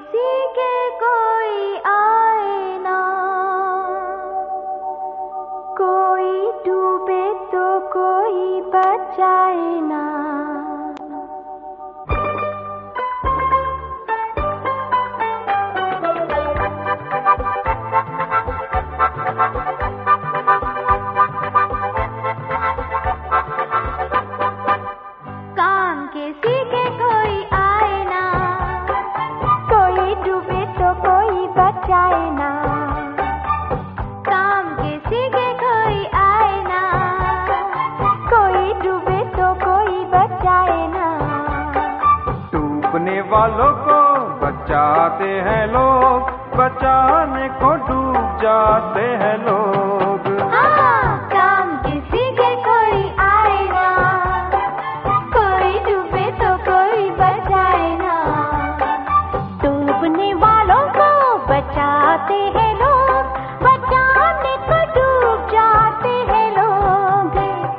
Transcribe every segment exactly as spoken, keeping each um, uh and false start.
किसी के कोई आए ना, कोई डूबे तो कोई बचाए ना। काम किसी के कोई आए ना, कोई डूबे तो कोई बचाए ना। काम किसी के कोई आए ना, कोई डूबे तो कोई बचाए ना। डूबने वालों को बचाते हैं लोग, बचाने को डूब जाते हैं लोग। हाँ, काम किसी के कोई आए ना, कोई डूबे तो कोई बचाए ना। डूबने वालों को बचाते हैं लोग, बचाने को डूब जाते हैं लोग।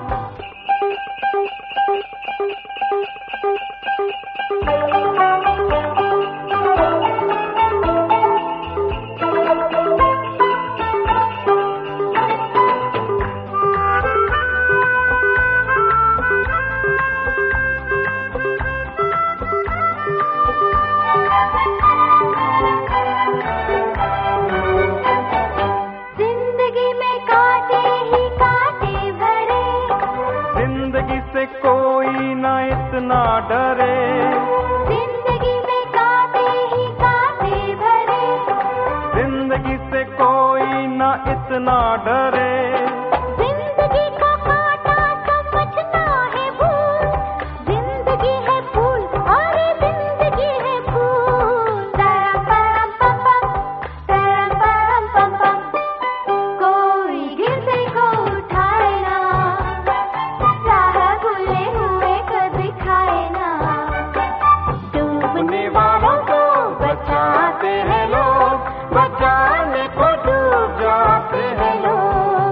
जिंदगी में कांटे ही कांटे भरे, जिंदगी से कोई ना इतना डरे। जिंदगी में कांटे ही कांटे भरे, जिंदगी से कोई ना इतना डरे। जिंदगी का कांटा समझना है भूल, जिंदगी है फूल और जिंदगी है फूल। तरम परम पम पम, तरम परम पम पम। कोई गिरते को उठाए ना, राह भूले हुए को दिखाए ना। डूबने वालों को बचाते हैं लोग, बचाने को डूब जाते हैं लोग।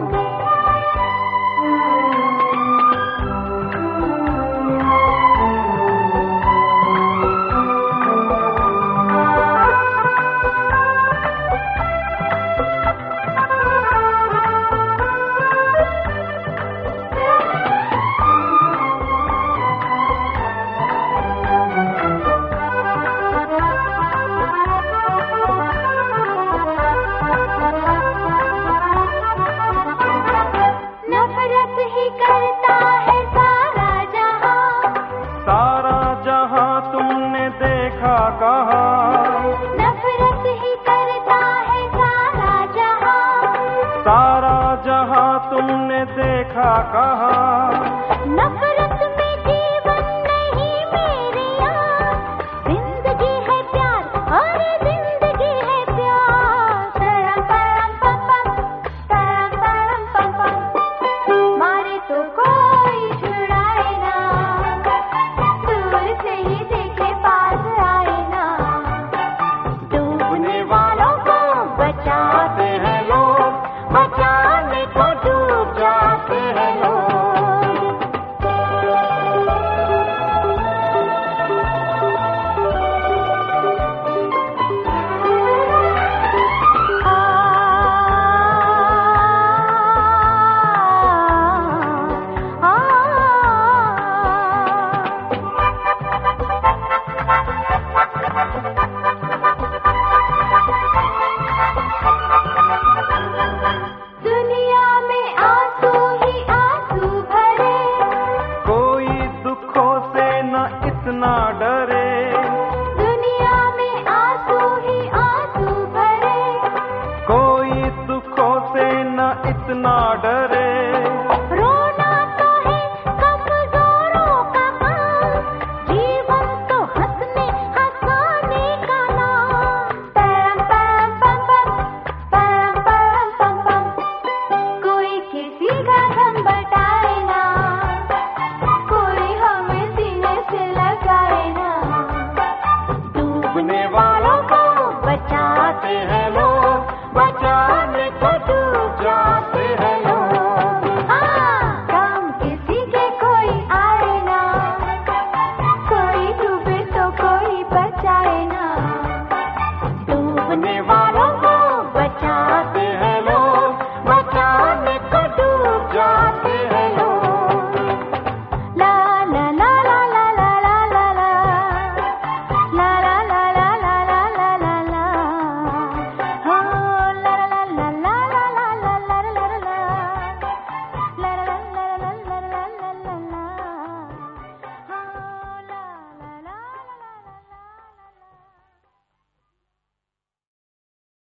नफरत ही करता है सारा जहां, सारा जहां तुमने देखा कहाँ। नफरत ही करता है सारा जहां। सारा जहां तुमने देखा कहाँ।